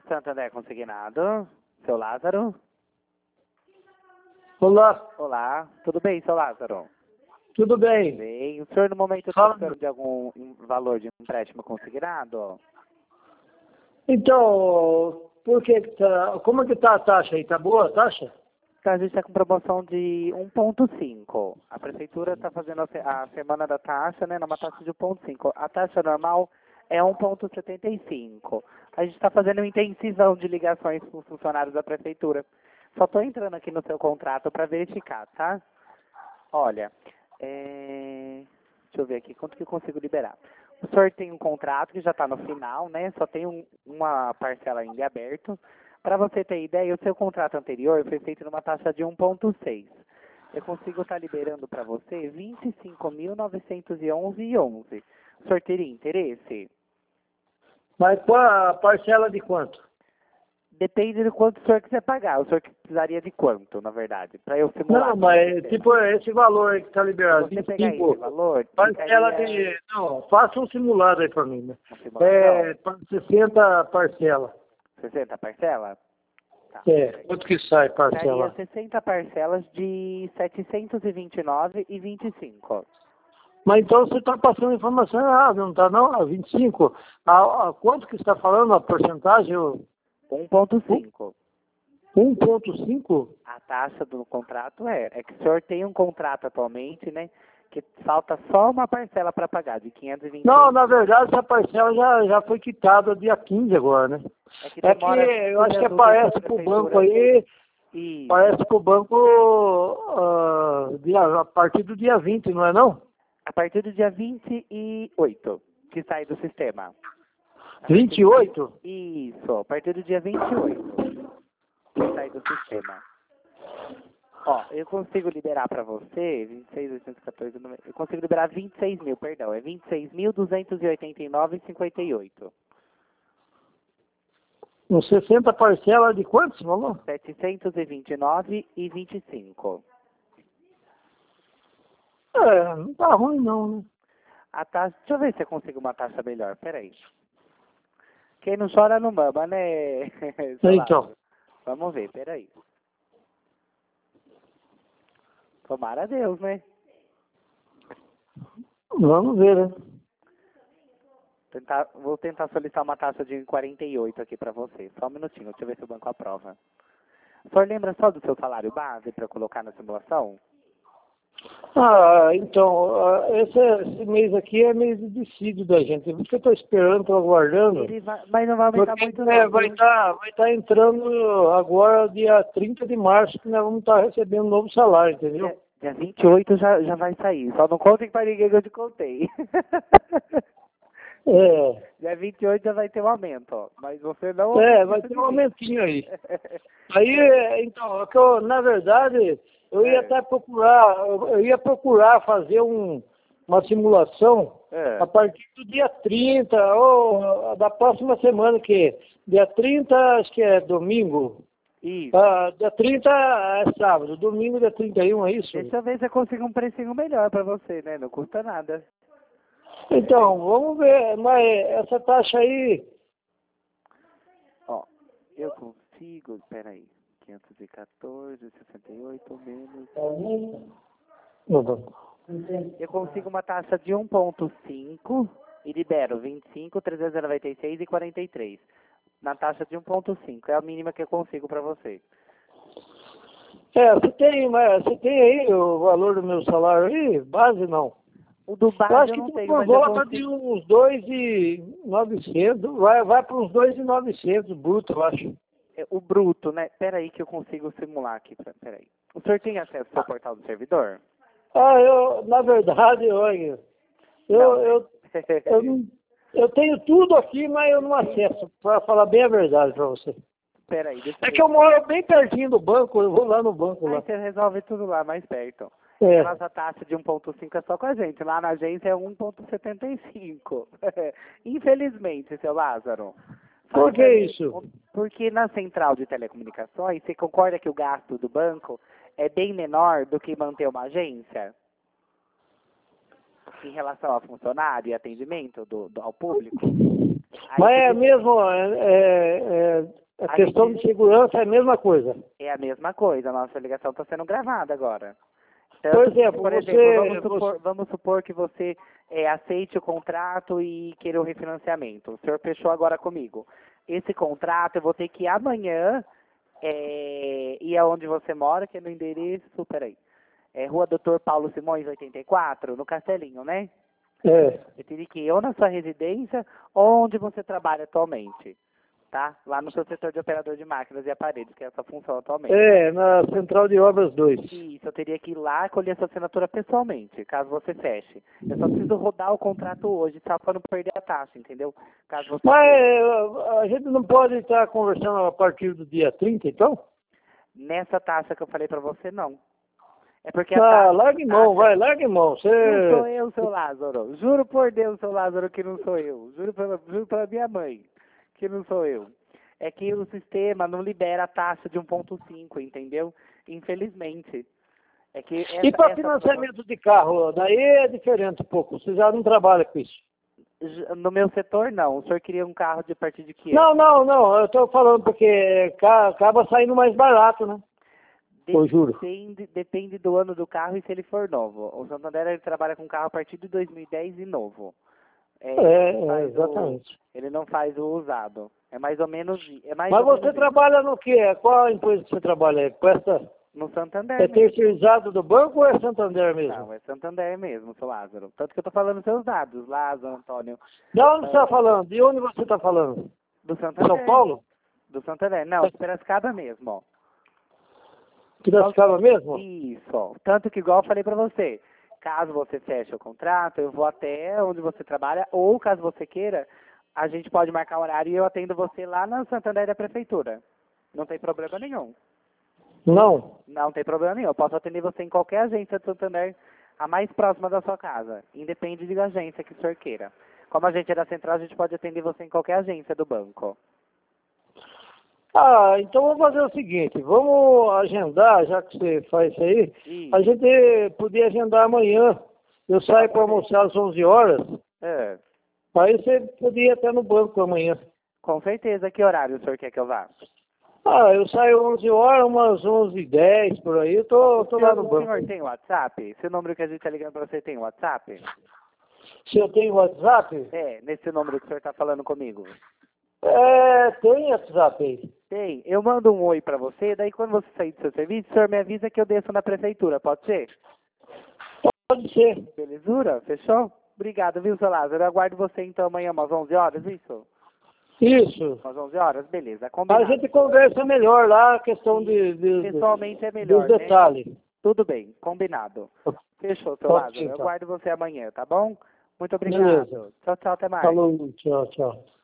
Santo André Consignado. Seu Lázaro? Olá, Olá, tudo bem, seu Lázaro? tudo bem? Bem, o senhor no momento está Fala. precisando de algum valor de empréstimo consignado? Então, como é que tá a taxa aí? Tá boa a taxa? Então, a gente está com promoção de 1,5. A prefeitura está fazendo a semana da taxa, né, numa taxa de 1,5. A taxa normal é 1,75. A gente está fazendo uma intensivão de ligações com os funcionários da prefeitura. Só estou entrando aqui no seu contrato para verificar, tá? Olha, deixa eu ver aqui, quanto que eu consigo liberar. O senhor tem um contrato que já está no final, né? Só tem uma parcela ainda aberto. Para você ter ideia, o seu contrato anterior foi feito numa taxa de 1,6. Eu consigo estar liberando para você 25.911,11. O senhor teria interesse? Mas qual a parcela de quanto? Depende do quanto o senhor quiser pagar. O senhor precisaria de quanto, na verdade? Para eu simular. Não, mas tipo esse valor aí que tá liberado, Se você pegar 25, esse valor, parcela ficaria de... Não, faça um simulado aí pra mim, né? uma simulação. 60 parcela. 60 parcela? Tá. Quanto que sai Daria parcela? 60 parcelas de R$ 729,25. Mas então você está passando informação errada, não está não? A 25. A quanto que você está falando, a porcentagem? 1,5. 1,5? A taxa do contrato é que o senhor tem um contrato atualmente, né? Que falta só uma parcela para pagar, de 520. Não, na verdade essa parcela já foi quitada dia 15 agora, né? É que Eu acho que aparece pro banco aí, E parece pro banco a partir do dia 20, não é não? a partir do dia 28, que sai do sistema. 28? Isso, a partir do dia 28, que sai do sistema. Ó, eu consigo liberar para você, 26.814, eu consigo liberar 26 mil, perdão, é 26.289,58. Uns 60 parcelas de quantos, falou? 729,25. Não tá ruim não, né? A taxa, deixa eu ver se eu consigo uma taxa melhor, peraí. Quem não chora não mama, né? Seu Então. Lázaro? Vamos ver, peraí. Tomara a Deus, né? Vamos ver, né? Vou tentar solicitar uma taxa de 48 aqui pra você. Só um minutinho, deixa eu ver se o banco aprova. O senhor lembra só do seu salário base para colocar na simulação? Então, esse mês aqui é mês de dissídio da gente. Por isso que eu estou esperando, estou aguardando. Mas não vai aumentar Porque, muito não. vai tá entrando agora, dia 30 de março, que nós vamos estar recebendo um novo salário, entendeu? Dia 28 já vai sair. Só não contem para ninguém que eu te contei. Dia 28 já vai ter um aumento, ó. Mas você não... Vai ter um aumentinho aí. Aí, então, na verdade, eu ia até procurar fazer uma simulação a partir do dia 30, ou da próxima semana, que dia 30 acho que é domingo. Isso. Dia 30 é sábado, domingo dia 31, é isso? Deixa eu ver se eu consigo um precinho melhor para você, né? Não custa nada. Então, vamos ver, mas essa taxa aí... Ó, eu consigo, peraí, 514,68 menos... Eu consigo uma taxa de 1,5 e libero 25.396,43. Na taxa de 1,5, é a mínima que eu consigo para você. Você tem aí o valor do meu salário aí? Base não. O do base eu acho eu não que tenho, por mas eu volta consigo... de uns 2.900, vai para uns 2.900 bruto, eu acho. O bruto, né? Peraí que eu consigo simular aqui, peraí. O senhor tem acesso ao portal do servidor? Na verdade, olha, eu tenho tudo aqui, mas eu não acesso, para falar bem a verdade para você. Peraí, deixa eu ver. É que eu moro bem pertinho do banco, eu vou lá no banco lá. Aí você resolve tudo lá, mais perto. É. A nossa taxa de 1,5 é só com a gente. Lá na agência é 1,75. Infelizmente, seu Lázaro. Por que isso? Porque na central de telecomunicações, você concorda que o gasto do banco é bem menor do que manter uma agência? Em relação ao funcionário e atendimento ao público? Mas é mesmo, a questão de segurança é a mesma coisa. É a mesma coisa, a nossa ligação está sendo gravada agora. Por exemplo, vamos supor que você aceite o contrato e queira o refinanciamento. O senhor fechou agora comigo. Esse contrato eu vou ter que ir amanhã ir aonde você mora, que é no endereço, peraí. É Rua Doutor Paulo Simões, 84, no Castelinho, né? É. Eu teria que ir ou na sua residência, ou onde você trabalha atualmente. Tá? Lá no seu setor de operador de máquinas e aparelhos, que é essa função atualmente. É, na Central de Obras 2. Isso, eu teria que ir lá colher essa assinatura pessoalmente, caso você feche. Eu só preciso rodar o contrato hoje, só para não perder a taxa, entendeu? Caso você a gente não pode estar conversando a partir do dia 30, então? Nessa taxa que eu falei para você, não. É porque a taxa... largue mão, largue mão. Você... Não sou eu, seu Lázaro. Juro por Deus, seu Lázaro, que não sou eu. Juro pela minha mãe, que não sou eu. É que o sistema não libera a taxa de 1,5, entendeu? Infelizmente. É que e para financiamento de carro, daí é diferente um pouco. Você já não trabalha com isso? No meu setor, não. O senhor queria um carro de partir de que? Não. Eu estou falando porque acaba saindo mais barato, né? Eu juro. Depende do ano do carro e se ele for novo. O Santander ele trabalha com carro a partir de 2010 e novo. Exatamente. Ele não faz o usado. É mais ou menos... Mas você trabalha no quê? Qual empresa que você trabalha? No Santander. É terceirizado do banco ou é Santander mesmo? Não, é Santander mesmo, seu Lázaro. Tanto que eu estou falando seus dados, Lázaro, Antônio. De onde você está falando? De onde você está falando? Do Santander. São Paulo? Do Santander. Não, de Piracicaba mesmo, ó. Piracicaba mesmo? Isso. Tanto que, igual eu falei para você, caso você feche o contrato, eu vou até onde você trabalha, ou caso você queira, a gente pode marcar um horário e eu atendo você lá na Santander da Prefeitura. Não tem problema nenhum. Não? Não tem problema nenhum. Eu posso atender você em qualquer agência de Santander, a mais próxima da sua casa. Independe da agência que o senhor queira. Como a gente é da Central, a gente pode atender você em qualquer agência do banco. Então vamos fazer o seguinte, vamos agendar, já que você faz isso aí, a gente podia agendar amanhã. Eu saio para almoçar às 11 horas. Aí você podia ir até no banco amanhã. Com certeza. Que horário o senhor quer que eu vá? Eu saio 11 horas, umas 11h10 por aí, eu tô lá no banco. O senhor tem WhatsApp? Esse número que a gente está ligando para você tem WhatsApp? Se eu tenho WhatsApp? Nesse número que o senhor está falando comigo. Tem WhatsApp aí. Tem. Eu mando um oi para você, daí quando você sair do seu serviço, o senhor me avisa que eu desço na prefeitura, pode ser? Pode ser. Belezura? Fechou? Obrigado, viu, seu Lázaro? Eu aguardo você então amanhã, umas 11 horas, isso? Isso. Umas 11 horas? Beleza, combinado. A gente conversa melhor lá, a questão pessoalmente é melhor, dos detalhes. Né? Tudo bem, combinado. Fechou, seu Lázaro. Eu aguardo você amanhã, tá bom? Muito obrigado. Beleza. Tchau, até mais. Falou, tchau.